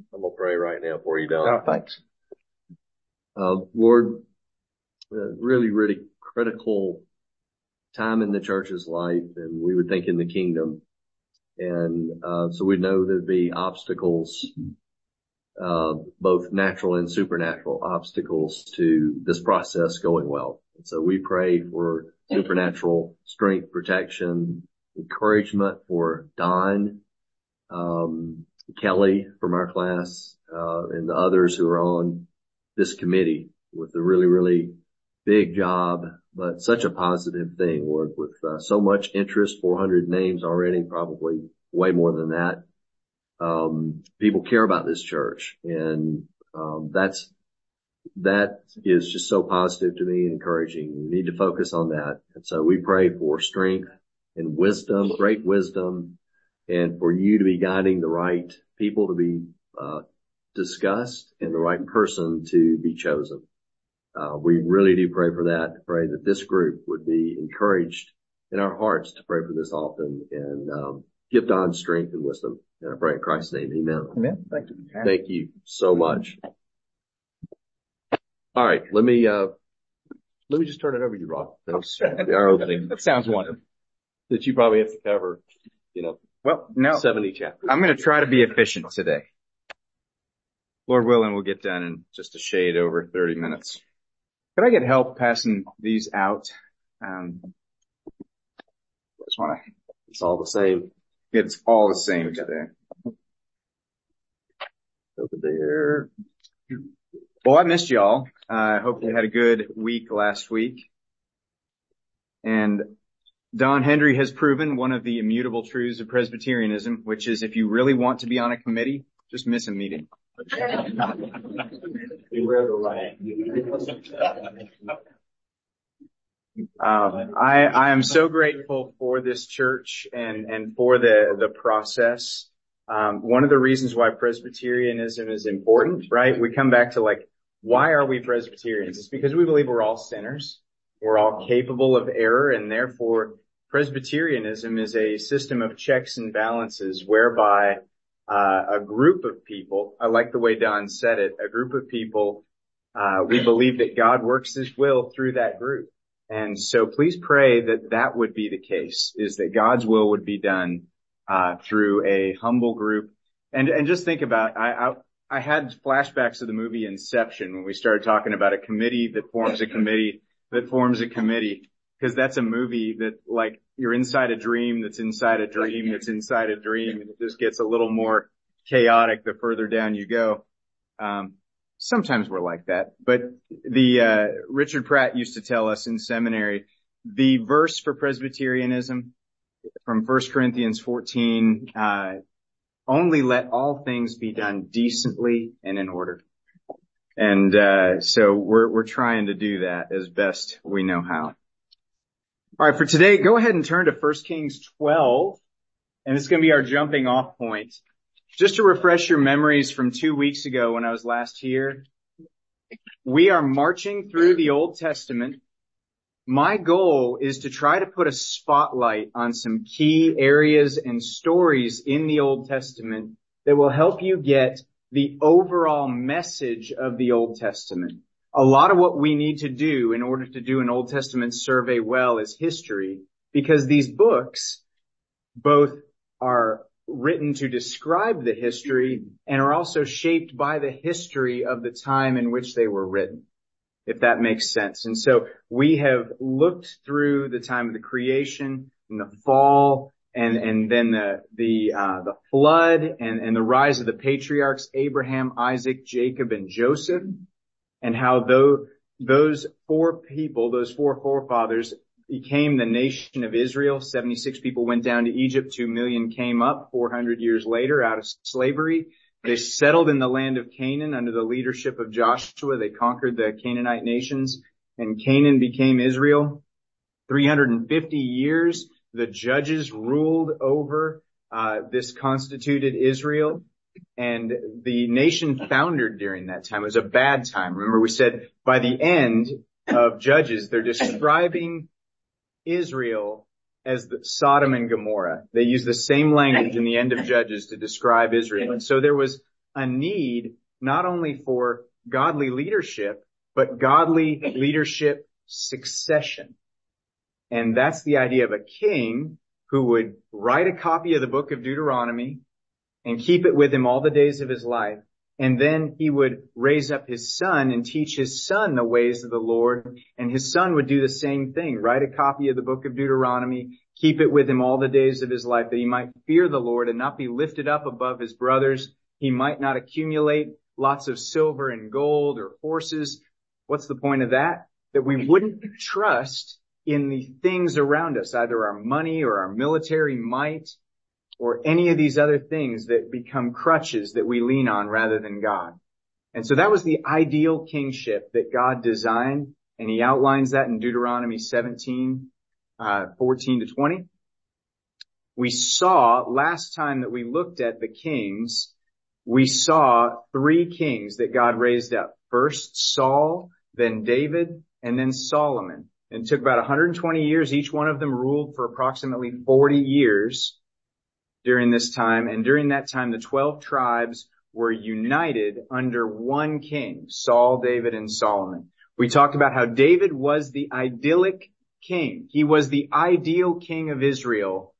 I'm going to pray right now for you, Don. Oh, thanks. Lord, really, really critical time in the church's life, and we would think in the kingdom. And so we know there'd be obstacles, both natural and supernatural obstacles to this process going well. And so we pray for supernatural strength, protection, encouragement for Don, Kelly from our class, and the others who are on this committee with a really, really big job, but such a positive thing, Lord, with so much interest, 400 names already, probably way more than that. People care about this church, and that is just so positive to me and encouraging. We need to focus on that. And so we pray for strength and wisdom, great wisdom, and for you to be guiding the right people to be discussed and the right person to be chosen. We really do pray for that, pray that this group would be encouraged in our hearts to pray for this often, and give Don strength and wisdom. And I pray in Christ's name, amen. Amen. Thank you. Thank you so much. All right, let me just turn it over to you, Rob. That's our opening. That sounds wonderful. That you probably have to cover, Well, no. 70 chapters. I'm going to try to be efficient today. Lord willing, we'll get done in just a shade over 30 minutes. Could I get help passing these out? It's all the same. It's all the same today. Over there. Well, I missed y'all. I hope you had a good week last week. And Don Hendry has proven one of the immutable truths of Presbyterianism, which is if you really want to be on a committee, just miss a meeting. I am so grateful for this church and for the process. One of the reasons why Presbyterianism is important, right? We come back to why are we Presbyterians? It's because we believe we're all sinners. We're all capable of error, and therefore Presbyterianism is a system of checks and balances whereby a group of people, I like the way Don said it, a group of people, we believe that God works his will through that group. And so please pray that that would be the case, is that God's will would be done through a humble group. And just think about, I had flashbacks of the movie Inception when we started talking about a committee that forms a committee that forms a committee, because that's a movie that you're inside a dream that's inside a dream that's inside a dream, and it just gets a little more chaotic the further down you go. Sometimes we're like that, but Richard Pratt used to tell us in seminary, the verse for Presbyterianism from 1 Corinthians 14, only let all things be done decently and in order. And so we're trying to do that as best we know how. All right, for today, go ahead and turn to 1 Kings 12, and it's going to be our jumping off point. Just to refresh your memories from 2 weeks ago when I was last here, we are marching through the Old Testament. My goal is to try to put a spotlight on some key areas and stories in the Old Testament that will help you get the overall message of the Old Testament. A lot of what we need to do in order to do an Old Testament survey well is history, because these books both are written to describe the history and are also shaped by the history of the time in which they were written, if that makes sense. And so we have looked through the time of the creation and the fall and then the flood and the rise of the patriarchs, Abraham, Isaac, Jacob, and Joseph, and how those four people, those four forefathers, became the nation of Israel. 76 people went down to Egypt. 2 million came up 400 years later out of slavery. They settled in the land of Canaan under the leadership of Joshua. They conquered the Canaanite nations, and Canaan became Israel. 350 years, the judges ruled over this constituted Israel. And the nation foundered during that time. It was a bad time. Remember, we said by the end of Judges, they're describing Israel as the Sodom and Gomorrah. They use the same language in the end of Judges to describe Israel. And so there was a need not only for godly leadership, but godly leadership succession. And that's the idea of a king who would write a copy of the book of Deuteronomy and keep it with him all the days of his life. And then he would raise up his son and teach his son the ways of the Lord. And his son would do the same thing, write a copy of the book of Deuteronomy, keep it with him all the days of his life, that he might fear the Lord and not be lifted up above his brothers. He might not accumulate lots of silver and gold or horses. What's the point of that? That we wouldn't trust in the things around us, either our money or our military might, or any of these other things that become crutches that we lean on rather than God. And so that was the ideal kingship that God designed, and he outlines that in Deuteronomy 17, 14 to 20. We saw, last time that we looked at the kings, we saw 3 kings that God raised up. First Saul, then David, and then Solomon. And it took about 120 years. Each one of them ruled for approximately 40 years during this time. And during that time, the 12 tribes were united under one king, Saul, David, and Solomon. We talked about how David was the idyllic king. He was the ideal king of Israel.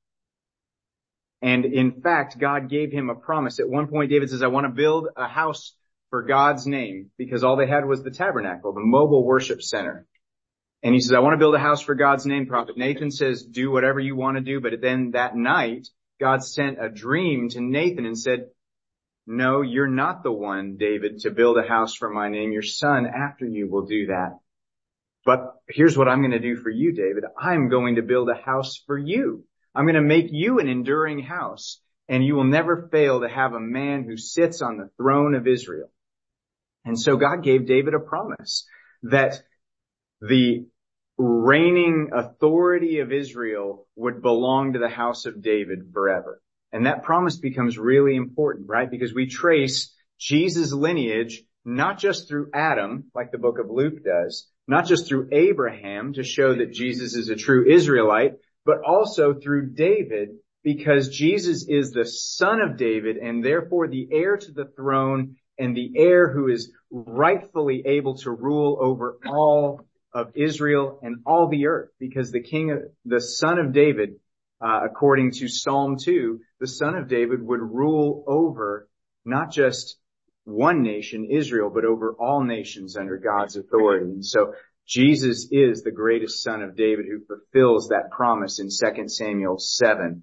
And in fact, God gave him a promise. At one point, David says, I want to build a house for God's name, because all they had was the tabernacle, the mobile worship center. And he says, I want to build a house for God's name. Prophet Nathan says, do whatever you want to do. But then that night, God sent a dream to Nathan and said, no, you're not the one, David, to build a house for my name. Your son after you will do that. But here's what I'm going to do for you, David. I'm going to build a house for you. I'm going to make you an enduring house, and you will never fail to have a man who sits on the throne of Israel. And so God gave David a promise that the reigning authority of Israel would belong to the house of David forever. And that promise becomes really important, right? Because we trace Jesus' lineage not just through Adam, like the book of Luke does, not just through Abraham to show that Jesus is a true Israelite, but also through David, because Jesus is the son of David and therefore the heir to the throne and the heir who is rightfully able to rule over all of Israel and all the earth, because the son of David, according to Psalm 2, the son of David would rule over not just one nation, Israel, but over all nations under God's authority. And so Jesus is the greatest son of David who fulfills that promise in 2 Samuel 7.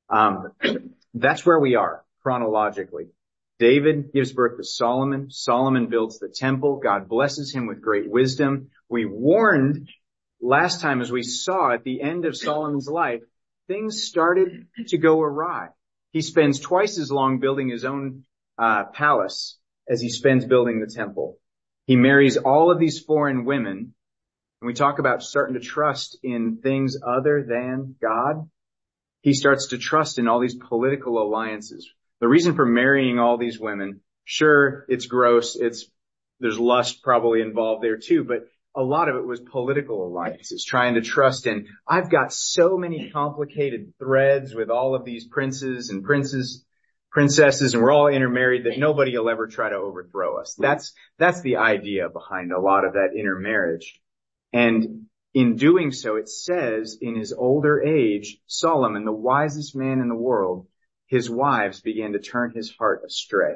That's where we are chronologically. David gives birth to Solomon. Solomon builds the temple. God blesses him with great wisdom. We warned last time, as we saw at the end of Solomon's life, things started to go awry. He spends twice as long building his own palace as he spends building the temple. He marries all of these foreign women. And we talk about starting to trust in things other than God. He starts to trust in all these political alliances. The reason for marrying all these women, sure, it's gross. There's lust probably involved there too, but a lot of it was political alliances, trying to trust in, I've got so many complicated threads with all of these princes and princesses, and we're all intermarried that nobody will ever try to overthrow us. That's the idea behind a lot of that intermarriage. And in doing so, it says in his older age, Solomon, the wisest man in the world, his wives began to turn his heart astray.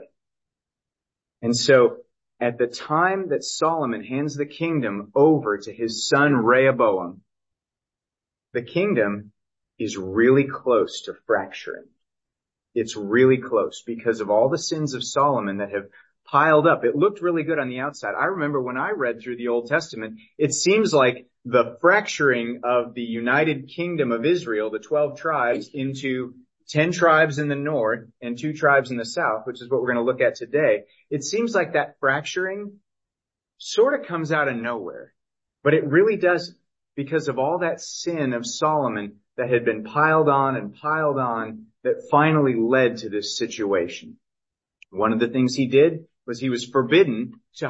And so at the time that Solomon hands the kingdom over to his son Rehoboam, the kingdom is really close to fracturing. It's really close because of all the sins of Solomon that have piled up. It looked really good on the outside. I remember when I read through the Old Testament, it seems like the fracturing of the united kingdom of Israel, the 12 tribes, into 10 tribes in the north and 2 tribes in the south, which is what we're going to look at today. It seems like that fracturing sort of comes out of nowhere, but it really doesn't, because of all that sin of Solomon that had been piled on that finally led to this situation. One of the things he did was he was forbidden to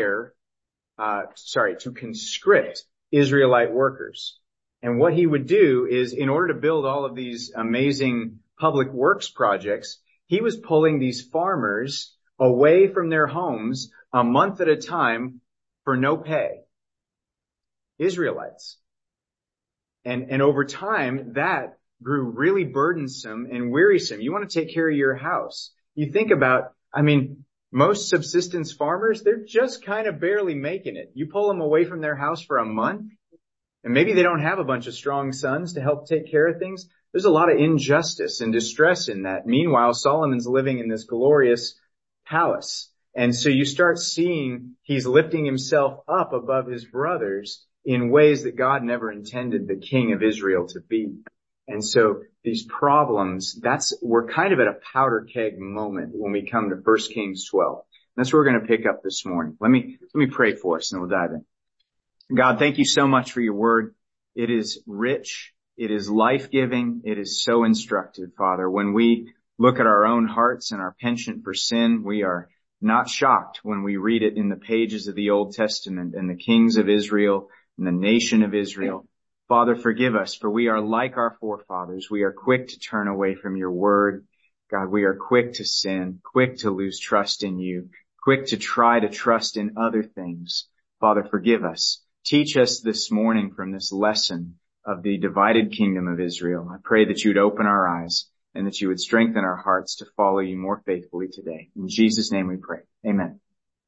to conscript Israelite workers. And what he would do is, in order to build all of these amazing public works projects, he was pulling these farmers away from their homes a month at a time for no pay. Israelites. And over time, that grew really burdensome and wearisome. You want to take care of your house. You think about, most subsistence farmers, they're just kind of barely making it. You pull them away from their house for a month, and maybe they don't have a bunch of strong sons to help take care of things. There's a lot of injustice and distress in that. Meanwhile, Solomon's living in this glorious palace. And so you start seeing he's lifting himself up above his brothers in ways that God never intended the king of Israel to be. And so these problems, we're kind of at a powder keg moment when we come to 1 Kings 12. That's where we're going to pick up this morning. Let me pray for us and we'll dive in. God, thank you so much for your word. It is rich. It is life-giving. It is so instructive, Father. When we look at our own hearts and our penchant for sin, we are not shocked when we read it in the pages of the Old Testament and the kings of Israel and the nation of Israel. Father, forgive us, for we are like our forefathers. We are quick to turn away from your word. God, we are quick to sin, quick to lose trust in you, quick to try to trust in other things. Father, forgive us. Teach us this morning from this lesson of the divided kingdom of Israel. I pray that you would open our eyes and that you would strengthen our hearts to follow you more faithfully today. In Jesus' name we pray. Amen.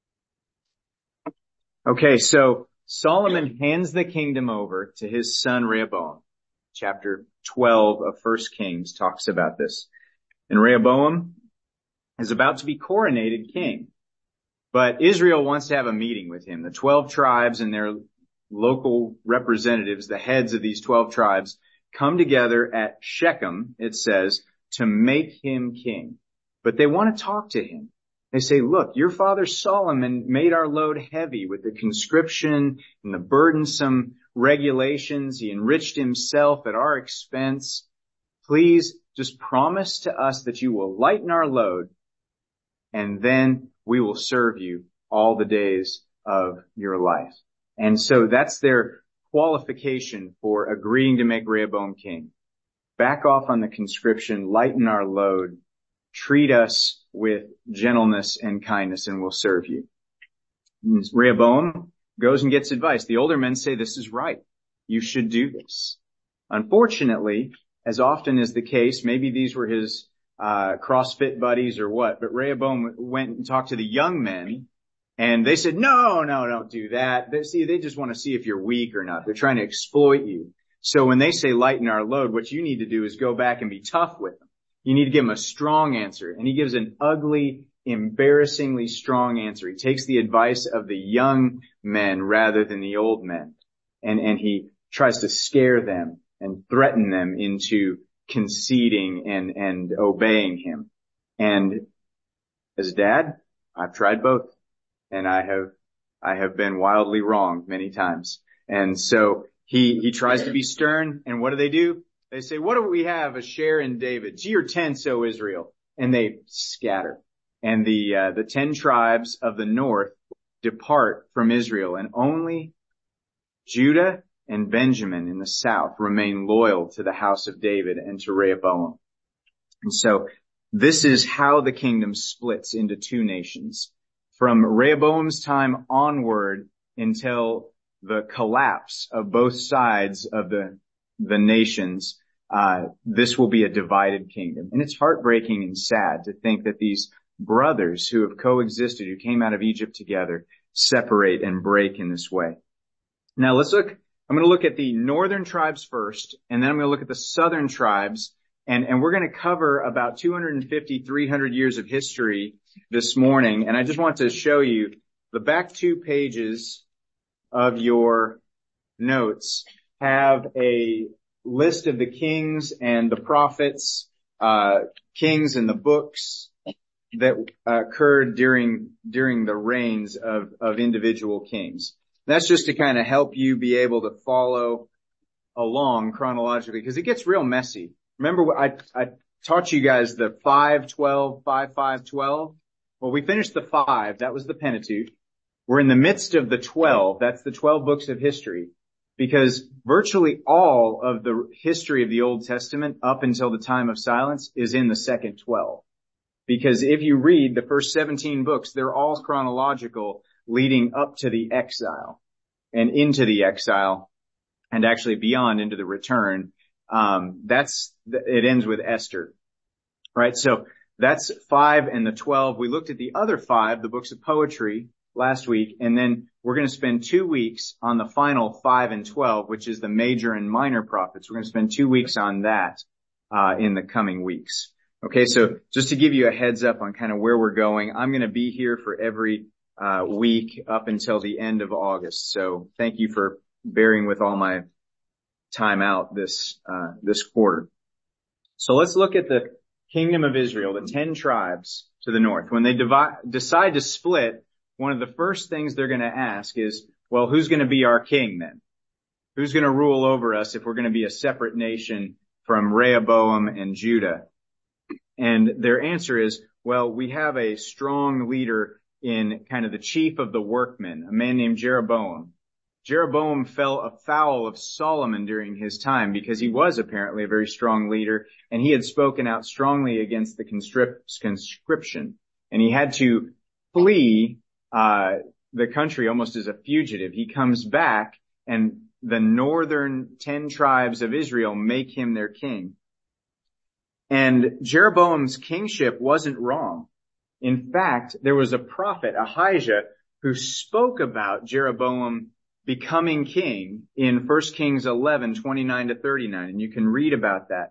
Okay, so Solomon hands the kingdom over to his son Rehoboam. Chapter 12 of 1 Kings talks about this. And Rehoboam is about to be coronated king. But Israel wants to have a meeting with him. The 12 tribes and their local representatives, the heads of these 12 tribes, come together at Shechem, it says, to make him king. But they want to talk to him. They say, look, your father Solomon made our load heavy with the conscription and the burdensome regulations. He enriched himself at our expense. Please just promise to us that you will lighten our load, and then we will serve you all the days of your life. And so that's their qualification for agreeing to make Rehoboam king. Back off on the conscription, lighten our load, treat us with gentleness and kindness, and we'll serve you. And Rehoboam goes and gets advice. The older men say, this is right. You should do this. Unfortunately, as often is the case, maybe these were his CrossFit buddies or what, but Rehoboam went and talked to the young men, and they said, no, don't do that. They just want to see if you're weak or not. They're trying to exploit you. So when they say lighten our load, what you need to do is go back and be tough with them. You need to give him a strong answer. And he gives an ugly, embarrassingly strong answer. He takes the advice of the young men rather than the old men. And he tries to scare them and threaten them into conceding and obeying him. And as a dad, I've tried both. And I have been wildly wrong many times. And so he tries to be stern. And what do? They say, what do we have a share in David? To your tents, O Israel. And they scatter. And the 10 tribes of the north depart from Israel. And only Judah and Benjamin in the south remain loyal to the house of David and to Rehoboam. And so this is how the kingdom splits into two nations. From Rehoboam's time onward until the collapse of both sides of the nations, this will be a divided kingdom. And it's heartbreaking and sad to think that these brothers who have coexisted, who came out of Egypt together, separate and break in this way. Now let's look, I'm going to look at the northern tribes first, and then I'm going to look at the southern tribes, and we're going to cover about 250, 300 years of history this morning. And I just want to show you the back 2 pages of your notes have a list of the kings and the prophets, kings and the books that occurred during the reigns of individual kings. That's just to kind of help you be able to follow along chronologically, because it gets real messy. Remember, I taught you guys the 5-12, 5-5-12. Well, we finished the 5. That was the Pentateuch. We're in the midst of the 12. That's the 12 books of history, because virtually all of the history of the Old Testament up until the time of silence is in the second 12. Because if you read the first 17 books, they're all chronological, leading up to the exile and into the exile, and actually beyond into the return. It ends with Esther, right? So that's 5 and the 12. We looked at the other 5, the books of poetry, last week, and then we're going to spend 2 weeks on the final 5 and 12, which is the major and minor prophets. We're going to spend 2 weeks on that in the coming weeks. Okay, so just to give you a heads up on kind of where we're going, I'm going to be here for every week up until the end of August. So thank you for bearing with all my time out this quarter. So let's look at the kingdom of Israel, the 10 tribes to the north. When they decide to split, one of the first things they're going to ask is, well, who's going to be our king then? Who's going to rule over us if we're going to be a separate nation from Rehoboam and Judah? And their answer is, well, we have a strong leader in kind of the chief of the workmen, a man named Jeroboam. Jeroboam fell afoul of Solomon during his time because he was apparently a very strong leader, and he had spoken out strongly against the conscription. And he had to flee the country almost as a fugitive. He comes back, and the northern 10 tribes of Israel make him their king. And Jeroboam's kingship wasn't wrong. In fact, there was a prophet, Ahijah, who spoke about Jeroboam becoming king in 1 Kings 11:29-39, and you can read about that.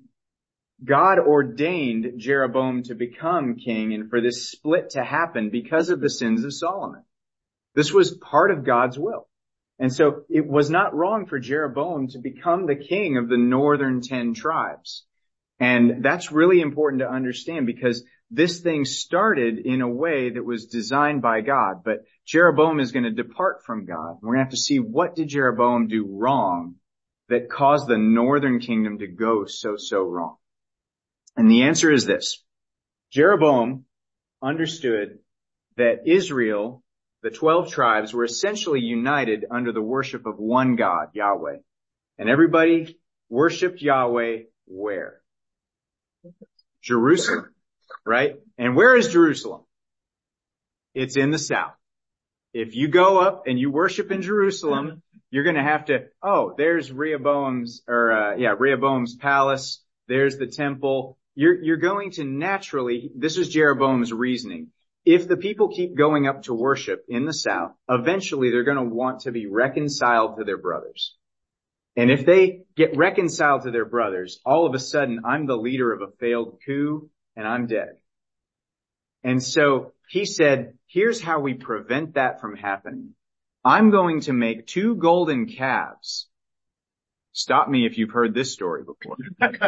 God ordained Jeroboam to become king and for this split to happen because of the sins of Solomon. This was part of God's will. And so it was not wrong for Jeroboam to become the king of the northern 10 tribes. And that's really important to understand because this thing started in a way that was designed by God, but Jeroboam is going to depart from God. We're going to have to see, what did Jeroboam do wrong that caused the northern kingdom to go so wrong? And the answer is this. Jeroboam understood that Israel, the 12 tribes, were essentially united under the worship of one God, Yahweh. And everybody worshiped Yahweh where? Jerusalem. Right? And where is Jerusalem? It's in the south. If you go up and you worship in Jerusalem, you're going to have to, there's Rehoboam's palace. There's the temple. You're going to naturally, this is Jeroboam's reasoning. If the people keep going up to worship in the south, eventually they're going to want to be reconciled to their brothers. And if they get reconciled to their brothers, all of a sudden I'm the leader of a failed coup and I'm dead. And so he said, here's how we prevent that from happening. I'm going to make 2 golden calves. Stop me if you've heard this story before.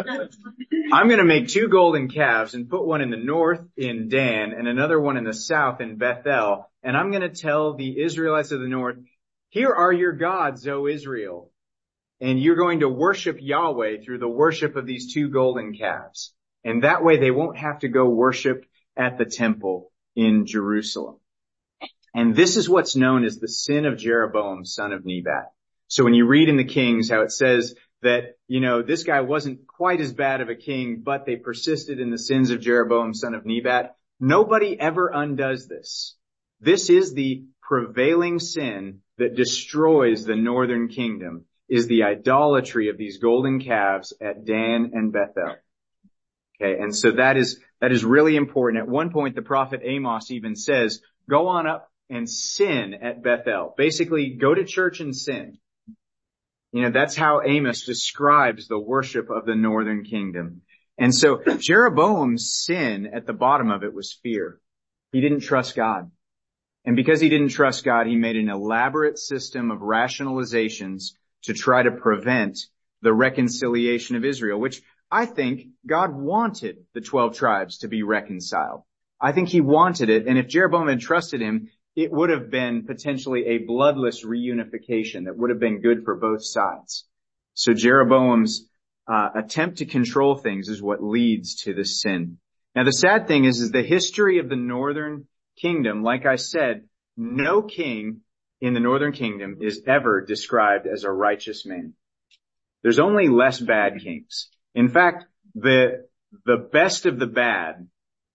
I'm going to make 2 golden calves and put one in the north in Dan and another one in the south in Bethel. And I'm going to tell the Israelites of the north, here are your gods, O Israel. And you're going to worship Yahweh through the worship of these 2 golden calves. And that way they won't have to go worship at the temple in Jerusalem. And this is what's known as the sin of Jeroboam, son of Nebat. So when you read in the Kings how it says that, this guy wasn't quite as bad of a king, but they persisted in the sins of Jeroboam, son of Nebat, nobody ever undoes this. This is the prevailing sin that destroys the northern kingdom, is the idolatry of these golden calves at Dan and Bethel. Okay, and so that is really important. At one point, the prophet Amos even says, go on up and sin at Bethel. Basically, go to church and sin. That's how Amos describes the worship of the northern kingdom. And so Jeroboam's sin at the bottom of it was fear. He didn't trust God. And because he didn't trust God, he made an elaborate system of rationalizations to try to prevent the reconciliation of Israel, which I think God wanted the 12 tribes to be reconciled. I think he wanted it. And if Jeroboam had trusted him, it would have been potentially a bloodless reunification that would have been good for both sides. So Jeroboam's attempt to control things is what leads to this sin. Now, the sad thing is the history of the northern kingdom, like I said, no king in the northern kingdom is ever described as a righteous man. There's only less bad kings. In fact, the best of the bad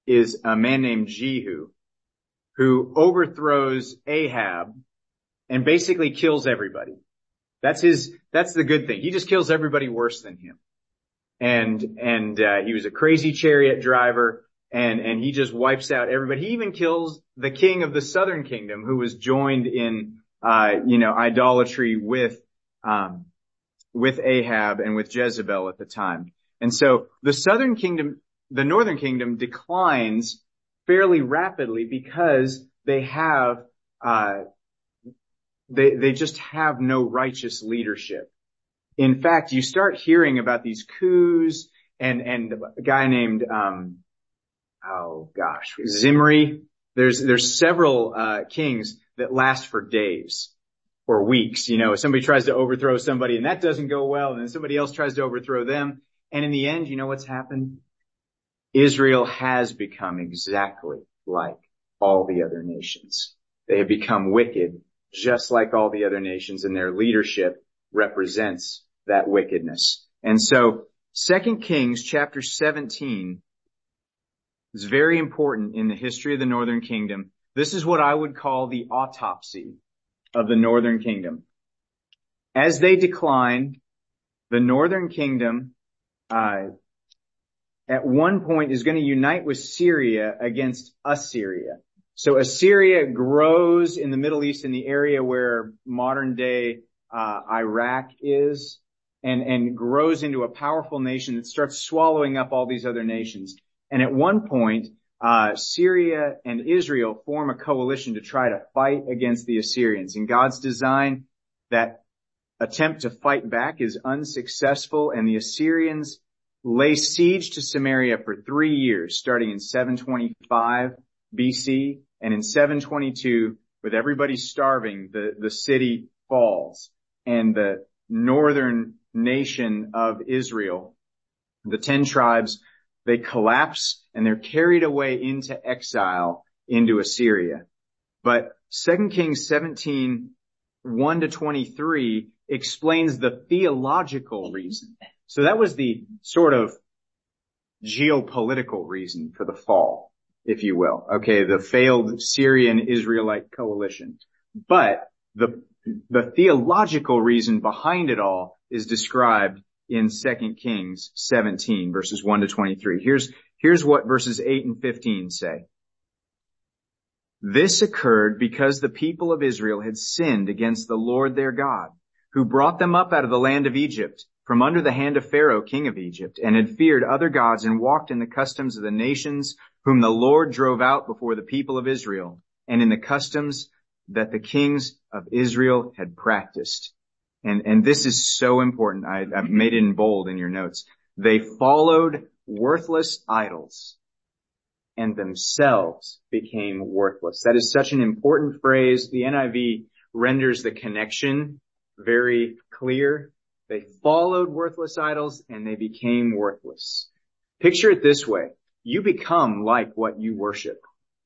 is a man named Jehu, who overthrows Ahab and basically kills everybody. That's the good thing. He just kills everybody worse than him. And he was a crazy chariot driver, and he just wipes out everybody. He even kills the king of the southern kingdom, who was joined in, idolatry with Ahab and with Jezebel at the time. And so the northern kingdom declines fairly rapidly because they have, they just have no righteous leadership. In fact, you start hearing about these coups and a guy named, Zimri. There's several, kings that last for days or weeks. Somebody tries to overthrow somebody and that doesn't go well, and then somebody else tries to overthrow them. And in the end, you know what's happened? Israel has become exactly like all the other nations. They have become wicked just like all the other nations, and their leadership represents that wickedness. And so 2 Kings chapter 17 is very important in the history of the northern kingdom. This is what I would call the autopsy of the northern kingdom. As they decline, the northern kingdom at one point is going to unite with Syria against Assyria. So Assyria grows in the Middle East, in the area where modern day Iraq is, and grows into a powerful nation that starts swallowing up all these other nations. And at one point, Syria and Israel form a coalition to try to fight against the Assyrians. In God's design, that attempt to fight back is unsuccessful, and the Assyrians lay siege to Samaria for 3 years, starting in 725 BC, and in 722, with everybody starving, the city falls, and the northern nation of Israel, the 10 tribes, they collapse and they're carried away into exile into Assyria. But 2 Kings 17, 1-23 explains the theological reason. So that was the sort of geopolitical reason for the fall, if you will. Okay, the failed Syrian-Israelite coalition. But the theological reason behind it all is described in 2 Kings 17, verses 1-23. Here's what verses 8 and 15 say. This occurred because the people of Israel had sinned against the Lord their God, who brought them up out of the land of Egypt, from under the hand of Pharaoh, king of Egypt, and had feared other gods and walked in the customs of the nations whom the Lord drove out before the people of Israel, and in the customs that the kings of Israel had practiced. And this is so important. I've made it in bold in your notes. They followed worthless idols and themselves became worthless. That is such an important phrase. The NIV renders the connection very clear. They followed worthless idols and they became worthless. Picture it this way. You become like what you worship.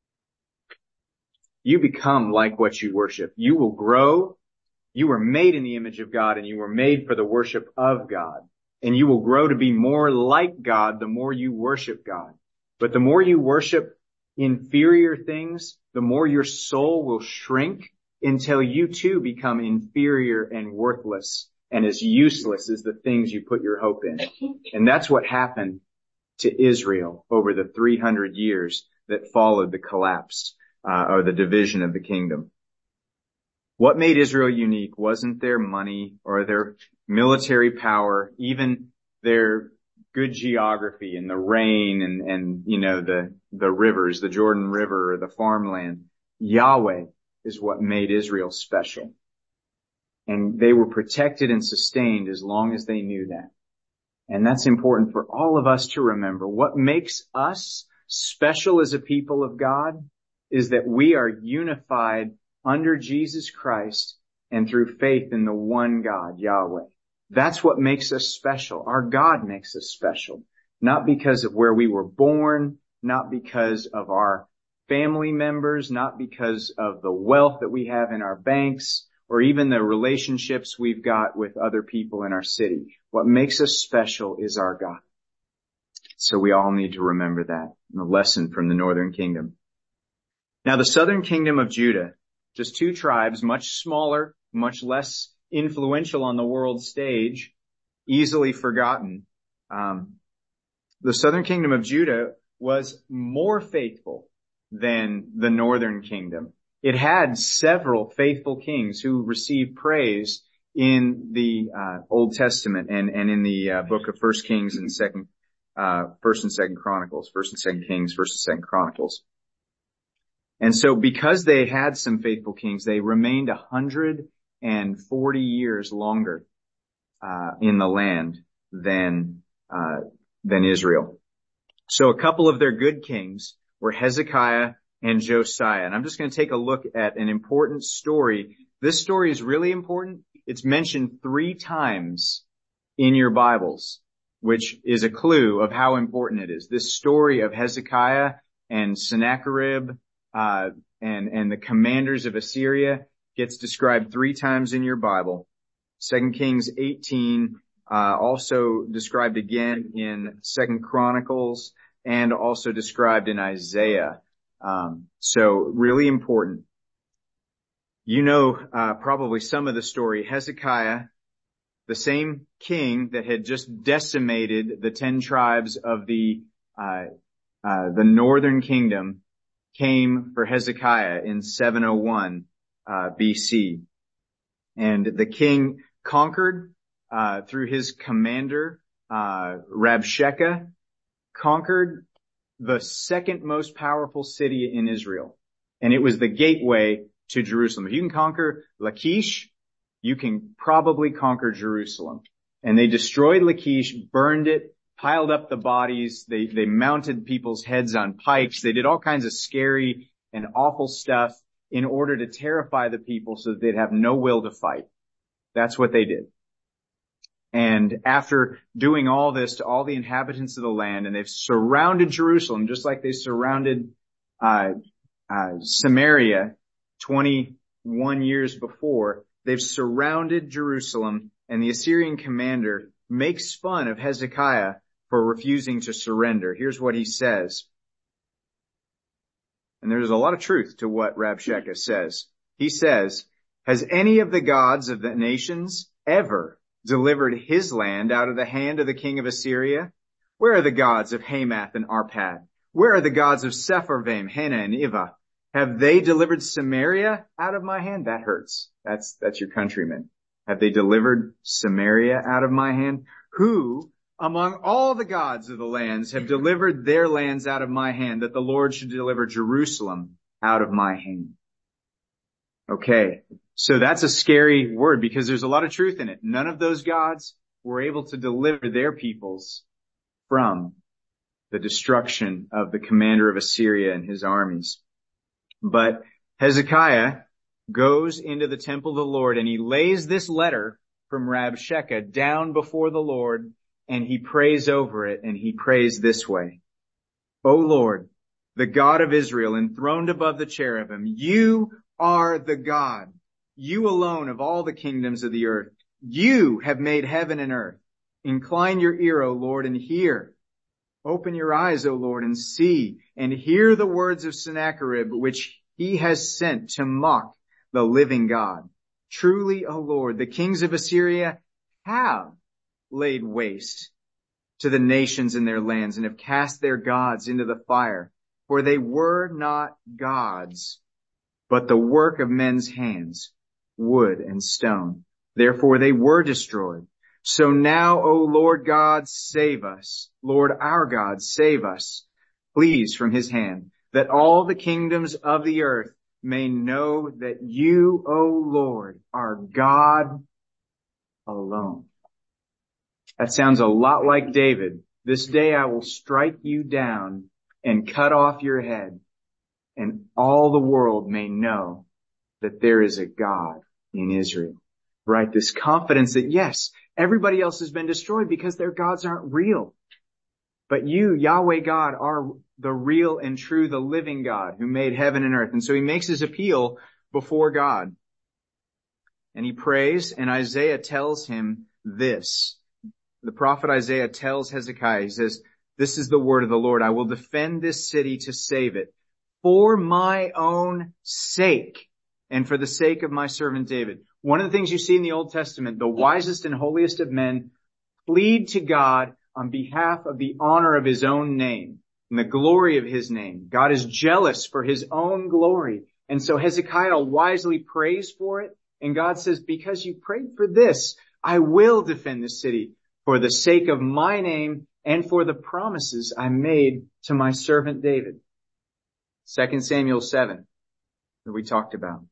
You become like what you worship. You will grow. You were made in the image of God, and you were made for the worship of God. And you will grow to be more like God the more you worship God. But the more you worship inferior things, the more your soul will shrink until you too become inferior and worthless and as useless as the things you put your hope in. And that's what happened to Israel over the 300 years that followed the collapse or the division of the kingdom. What made Israel unique wasn't their money or their military power, even their good geography and the rain and the rivers, the Jordan River or the farmland. Yahweh is what made Israel special. And they were protected and sustained as long as they knew that. And that's important for all of us to remember. What makes us special as a people of God is that we are unified under Jesus Christ and through faith in the one God, Yahweh. That's what makes us special. Our God makes us special. Not because of where we were born, not because of our family members, not because of the wealth that we have in our banks, or even the relationships we've got with other people in our city. What makes us special is our God. So we all need to remember that, a lesson from the northern kingdom. Now the southern kingdom of Judah, just 2 tribes, much smaller, much less influential on the world stage, easily forgotten. The southern kingdom of Judah was more faithful than the northern kingdom. It had several faithful kings who received praise in the Old Testament and in the book of 1 Kings and 1st and 2nd Chronicles, 1st and 2nd Kings, 1st and 2nd Chronicles. And so because they had some faithful kings, they remained 140 years longer in the land than Israel. So a couple of their good kings were Hezekiah and Josiah. And I'm just going to take a look at an important story. This story is really important. It's mentioned 3 times in your Bibles, which is a clue of how important it is. This story of Hezekiah and Sennacherib and the commanders of Assyria gets described 3 times in your Bible. 2 Kings 18, also described again in 2nd Chronicles, and also described in Isaiah. So really important. You know, probably some of the story. Hezekiah, the same king that had just decimated the 10 tribes of the northern kingdom, came for Hezekiah in 701 BC. And the king conquered through his commander Rabshakeh, conquered the second most powerful city in Israel. And it was the gateway to Jerusalem. If you can conquer Lachish, you can probably conquer Jerusalem. And they destroyed Lachish, burned it, piled up the bodies. They mounted people's heads on pikes. They did all kinds of scary and awful stuff in order to terrify the people so that they'd have no will to fight. That's what they did. And after doing all this to all the inhabitants of the land, and they've surrounded Jerusalem just like they surrounded Samaria 21 years before, they've surrounded Jerusalem, and the Assyrian commander makes fun of Hezekiah for refusing to surrender. Here's what he says. And there's a lot of truth to what Rabshakeh says. He says, "Has any of the gods of the nations ever delivered his land out of the hand of the king of Assyria? Where are the gods of Hamath and Arpad? Where are the gods of Sepharvaim, Hena, and Ivah? Have they delivered Samaria out of my hand?" That hurts. That's your countrymen. Have they delivered Samaria out of my hand? Who among all the gods of the lands have delivered their lands out of my hand, that the Lord should deliver Jerusalem out of my hand? Okay. So that's a scary word because there's a lot of truth in it. None of those gods were able to deliver their peoples from the destruction of the commander of Assyria and his armies. But Hezekiah goes into the temple of the Lord and he lays this letter from Rabshakeh down before the Lord, and he prays over it, and he prays this way. "O Lord, the God of Israel, enthroned above the cherubim, you are the God. You alone of all the kingdoms of the earth. You have made heaven and earth. Incline your ear, O Lord, and hear. Open your eyes, O Lord, and see, and hear the words of Sennacherib, which he has sent to mock the living God. Truly, O Lord, the kings of Assyria have laid waste to the nations in their lands and have cast their gods into the fire. For they were not gods, but the work of men's hands, wood and stone. Therefore they were destroyed. So now, O Lord God, save us. Lord our God, save us, please, from his hand, that all the kingdoms of the earth may know that you, O Lord, are God alone." That sounds a lot like David. "This day I will strike you down and cut off your head, and all the world may know that there is a God in Israel." Right? This confidence that, yes, everybody else has been destroyed because their gods aren't real. But you, Yahweh God, are the real and true, the living God who made heaven and earth. And so he makes his appeal before God. And he prays, and Isaiah tells him this. The prophet Isaiah tells Hezekiah, he says, This is the word of the Lord. I will defend this city to save it for my own sake and for the sake of my servant David. One of the things you see in the Old Testament, the wisest and holiest of men plead to God on behalf of the honor of his own name and the glory of his name. God is jealous for his own glory. And so Hezekiah wisely prays for it. And God says, because you prayed for this, I will defend this city for the sake of my name and for the promises I made to my servant David. 2 Samuel 7 that we talked about.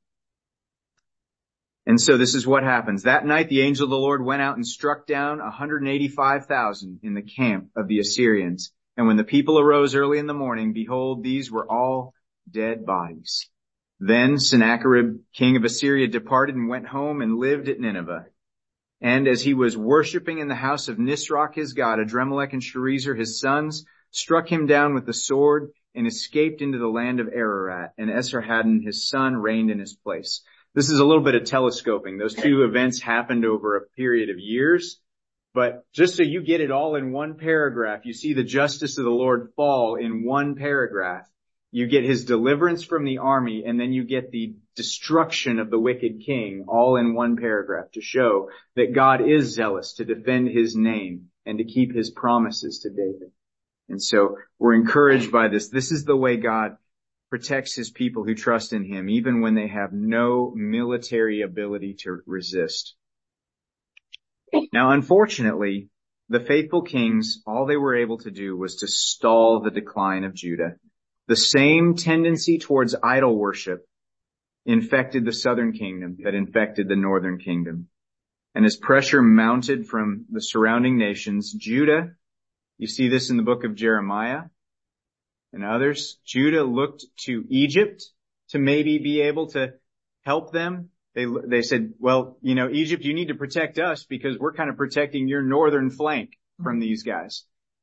And so this is what happens. That night the angel of the Lord went out and struck down 185,000 in the camp of the Assyrians. And when the people arose early in the morning, behold, these were all dead bodies. Then Sennacherib, king of Assyria, departed and went home and lived at Nineveh. And as he was worshiping in the house of Nisroch his god, Adremelech and Sharezer his sons struck him down with the sword and escaped into the land of Ararat. And Esarhaddon his son reigned in his place. This is a little bit of telescoping. Those two events happened over a period of years. But just so you get it all in one paragraph, you see the justice of the Lord fall in one paragraph. You get his deliverance from the army, and then you get the destruction of the wicked king all in one paragraph to show that God is zealous to defend his name and to keep his promises to David. And so we're encouraged by this. This is the way God protects his people who trust in him, even when they have no military ability to resist. Now, unfortunately, the faithful kings, all they were able to do was to stall the decline of Judah. The same tendency towards idol worship infected the southern kingdom that infected the northern kingdom. And as pressure mounted from the surrounding nations, Judah, you see this in the book of Jeremiah and others, Judah looked to Egypt to maybe be able to help them. They said, well, Egypt, you need to protect us because we're kind of protecting your northern flank from these guys.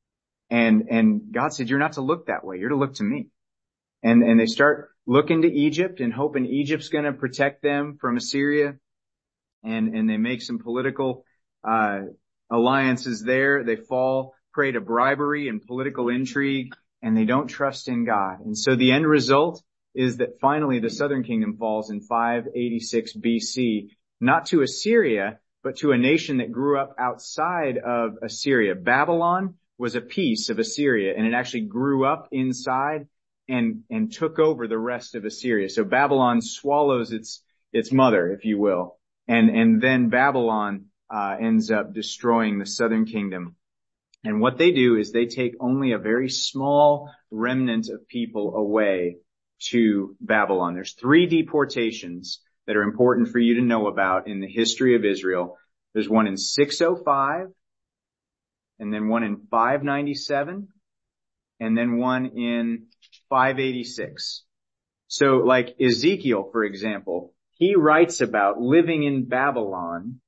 And God said, you're not to look that way. You're to look to me. And they start looking to Egypt and hoping Egypt's going to protect them from Assyria. And they make some political, alliances there. They fall prey to bribery and political intrigue, and they don't trust in God. And so the end result is that finally the southern kingdom falls in 586 BC, not to Assyria, but to a nation that grew up outside of Assyria. Babylon was a piece of Assyria, and it actually grew up inside and took over the rest of Assyria. So Babylon swallows its mother, if you will. And then Babylon, ends up destroying the southern kingdom. And what they do is they take only a very small remnant of people away to Babylon. There's 3 deportations that are important for you to know about in the history of Israel. There's one in 605, and then one in 597, and then one in 586. So like Ezekiel, for example, he writes about living in Babylon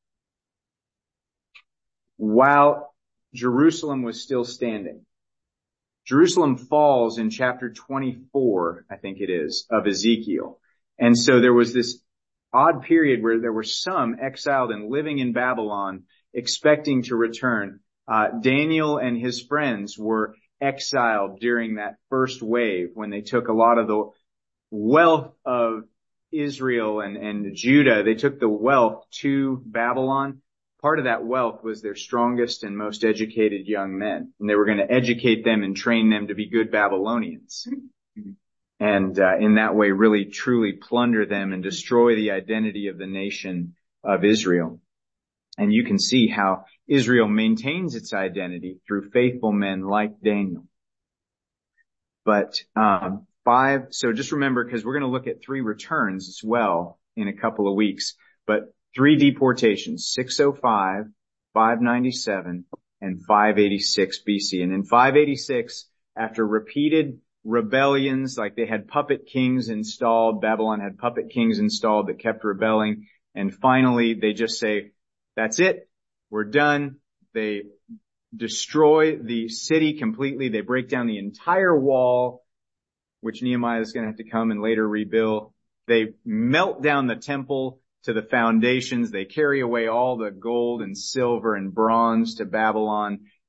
while Jerusalem was still standing. Jerusalem falls in chapter 24, I think it is, of Ezekiel. And so there was this odd period where there were some exiled and living in Babylon expecting to return. Daniel and his friends were exiled during that first wave when they took a lot of the wealth of Israel and Judah. They took the wealth to Babylon. Part of that wealth was their strongest and most educated young men. And they were going to educate them and train them to be good Babylonians. And in that way really truly plunder them and destroy the identity of the nation of Israel. And you can see how Israel maintains its identity through faithful men like Daniel. But so just remember, because we're going to look at 3 returns as well in a couple of weeks. But 3 deportations, 605, 597, and 586 BC. And in 586, after repeated rebellions, like they had puppet kings installed, Babylon had puppet kings installed that kept rebelling, and finally they just say, that's it, we're done. They destroy the city completely. They break down the entire wall, which Nehemiah is going to have to come and later rebuild. They melt down the temple to the foundations. They carry away all the gold and silver and bronze to Babylon.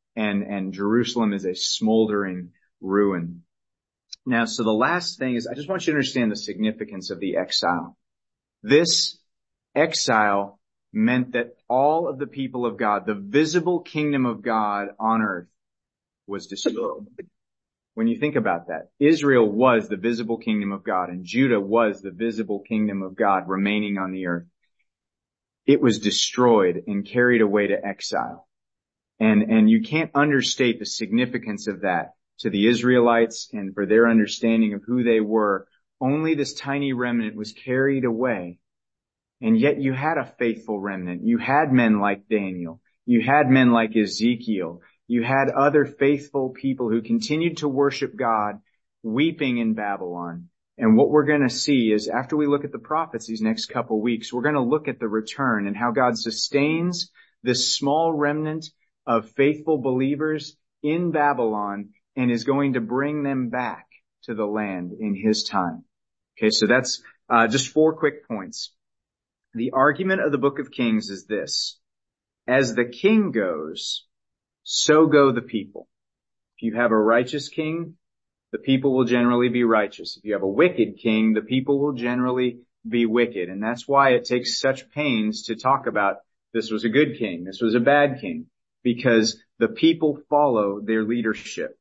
and Jerusalem is a smoldering ruin. Now, so the last thing is, I just want you to understand the significance of the exile. This exile meant that all of the people of God, the visible kingdom of God on earth, was destroyed. When you think about that, Israel was the visible kingdom of God, and Judah was the visible kingdom of God remaining on the earth. It was destroyed and carried away to exile. And you can't understate the significance of that to the Israelites and for their understanding of who they were. Only this tiny remnant was carried away. And yet you had a faithful remnant. You had men like Daniel. You had men like Ezekiel. You had other faithful people who continued to worship God, weeping in Babylon. And what we're going to see is, after we look at the prophets these next couple weeks, we're going to look at the return and how God sustains this small remnant of faithful believers in Babylon and is going to bring them back to the land in his time. Okay, so that's just 4 quick points. The argument of the book of Kings is this: as the king goes, so go the people. If you have a righteous king, the people will generally be righteous. If you have a wicked king, the people will generally be wicked. And that's why it takes such pains to talk about this was a good king, this was a bad king, because the people follow their leadership.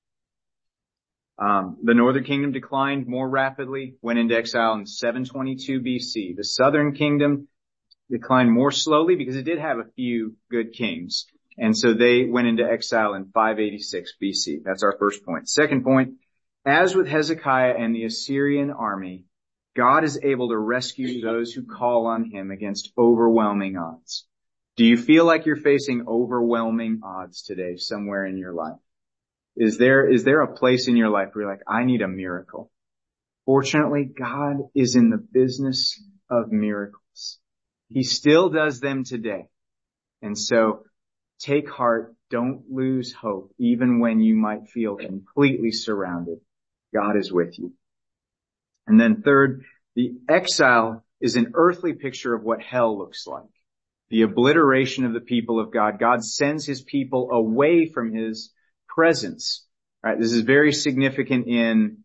The northern kingdom declined more rapidly, went into exile in 722 BC. The southern kingdom declined more slowly because it did have a few good kings. And so they went into exile in 586 BC. That's our first point. Second point, as with Hezekiah and the Assyrian army, God is able to rescue those who call on him against overwhelming odds. Do you feel like you're facing overwhelming odds today somewhere in your life? Is there a place in your life where you're like, I need a miracle? Fortunately, God is in the business of miracles. He still does them today. And so take heart. Don't lose hope. Even when you might feel completely surrounded, God is with you. And then third, the exile is an earthly picture of what hell looks like. The obliteration of the people of God. God sends his people away from his presence. All right, this is very significant in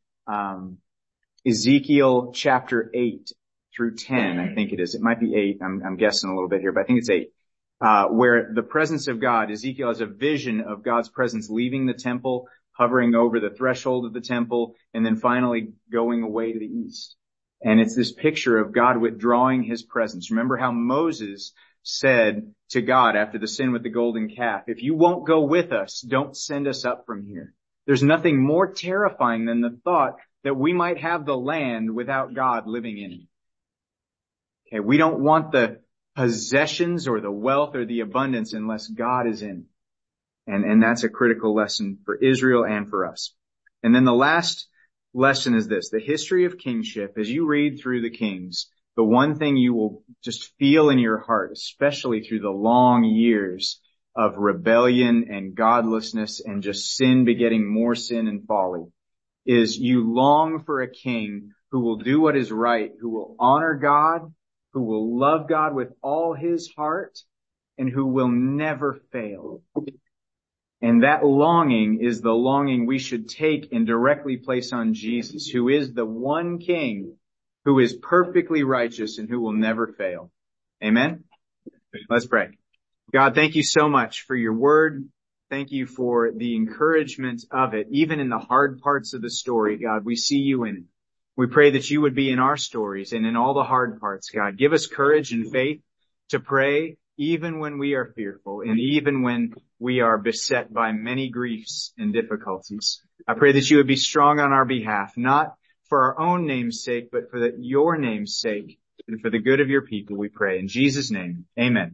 Ezekiel chapter 8 through 10, I think it is. It might be 8. I'm guessing a little bit here, but I think it's 8. Where the presence of God, Ezekiel has a vision of God's presence leaving the temple, hovering over the threshold of the temple, and then finally going away to the east. And it's this picture of God withdrawing his presence. Remember how Moses said to God after the sin with the golden calf, if you won't go with us, don't send us up from here. There's nothing more terrifying than the thought that we might have the land without God living in it. Okay, we don't want the possessions or the wealth or the abundance unless God is in it. And that's a critical lesson for Israel and for us. And then the last lesson is this: the history of kingship. As you read through the kings, the one thing you will just feel in your heart, especially through the long years of rebellion and godlessness and just sin begetting more sin and folly, is you long for a king who will do what is right, who will honor God, who will love God with all his heart, and who will never fail. And that longing is the longing we should take and directly place on Jesus, who is the one king who is perfectly righteous and who will never fail. Amen? Let's pray. God, thank you so much for your word. Thank you for the encouragement of it. Even in the hard parts of the story, God, we see you in it. We pray that you would be in our stories and in all the hard parts, God. Give us courage and faith to pray even when we are fearful and even when we are beset by many griefs and difficulties. I pray that you would be strong on our behalf, not for our own name's sake, but for your name's sake and for the good of your people, we pray. In Jesus' name, amen.